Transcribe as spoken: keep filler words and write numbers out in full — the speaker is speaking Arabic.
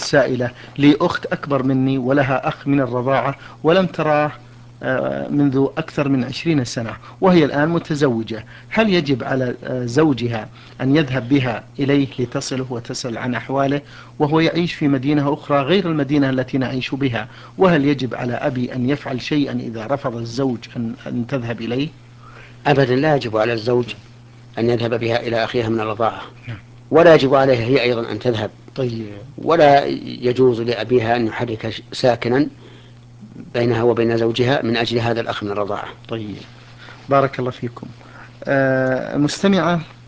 السائلة: لي أخت أكبر مني ولها أخ من الرضاعة ولم تراه منذ أكثر من عشرين سنة، وهي الآن متزوجة، هل يجب على زوجها أن يذهب بها إليه لتصله وتسأل عن أحواله، وهو يعيش في مدينة أخرى غير المدينة التي نعيش بها؟ وهل يجب على أبي أن يفعل شيئا إذا رفض الزوج أن, أن تذهب إليه؟ أبدا لا يجب على الزوج أن يذهب بها إلى أخيها من الرضاعة، ولا يجب عليها هي أيضا أن تذهب. طيب. ولا يجوز لأبيها أن يحرك ساكنا بينها وبين زوجها من أجل هذا الأخ من الرضاعة. طيب، بارك الله فيكم. آه مستمعة